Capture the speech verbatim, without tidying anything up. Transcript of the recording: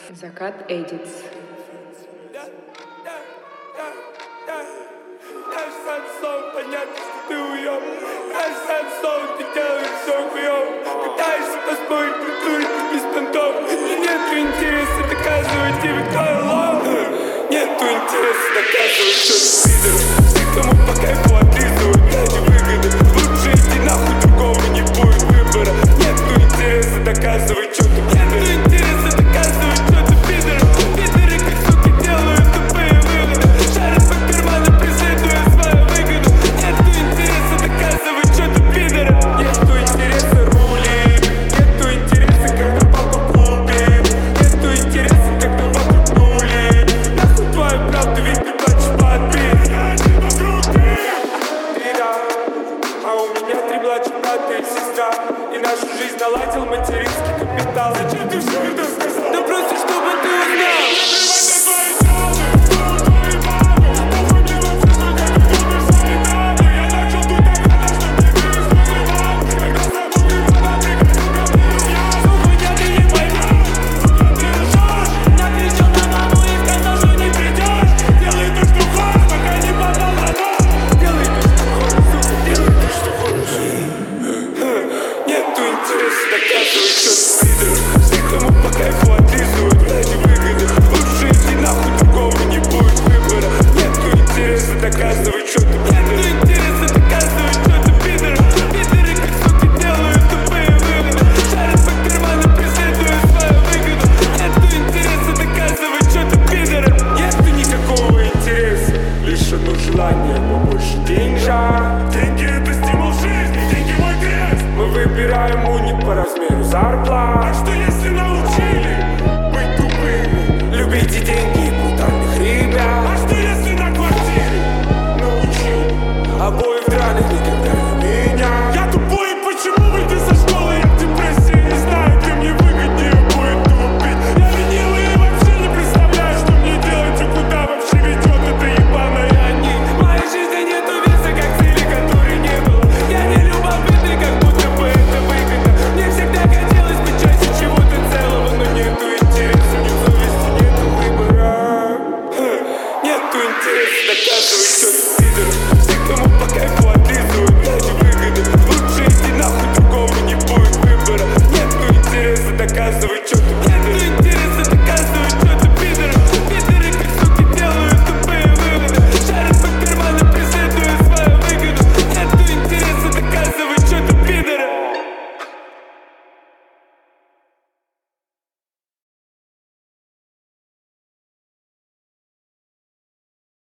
Закат Эдитс. Каждый сон понятно, что ты уёб. Каждый сон ты делаешь всё хуёво. Пытаешься поспорить, но тут без понтов. И нету интереса доказывать тебе, кто лох. Нету интереса доказывать, что ты пидор. Все, кому по кайфу отлизывают ради выгоды. Лучше иди нахуй, другого не будет выбора. Нету интереса доказывать, что ты пидор. Нету интереса доказывать, что ты пидор. Пидоры, как суки, делают тупые выводы. Шарят по карманам, преследуя свою выгоду. Нету интереса доказывать, что ты пидор. Нету интереса рули. Нету интереса, когда папа купит. Нету интереса, когда вокруг нули. Нахуй твою правду, ведь ты плачешь под бит. Три да, а у меня три младших брата и сестра. И нашу жизнь наладил материнский капитал. Зачем ты все это сказал? Да просто чтобы ты узнал. Доказывай, что ты пидор. Нету интереса доказывать, что ты пидор. Пидоры, как суки, делают тупые выводы. Шарят по карманам, преследуя свою выгоду. Нету интереса доказывать, что ты пидор. Нету никакого интереса, лишь одно желание побольше деньжат. Деньги — это стимул жизни, деньги — мой крест. Мы выбираем уник по размеру зарплат. А что если научили быть тупыми? Любите деньги и брутальных ребят. А что если на квартире обои в драных никогда не меня. Я тупой, почему выйти со школы? Я в депрессии, не знаю, где мне выгоднее будет тупить. Я ленивый и вообще не представляю, что мне делать и куда вообще ведет эта ебаная они. В моей жизни нету веса, как цели, которой не было. Я не любопытный, как будто бы это выгодно. Мне всегда хотелось быть частью чего-то целого, но нету интереса, ни совести, нету выбора. Нету интереса доказывать, что ты пидор. Кому по кайфу отлизывают ради выгоды. Лучше иди нахуй, другого не будет выбора. Нету интереса доказывать, что ты пидор.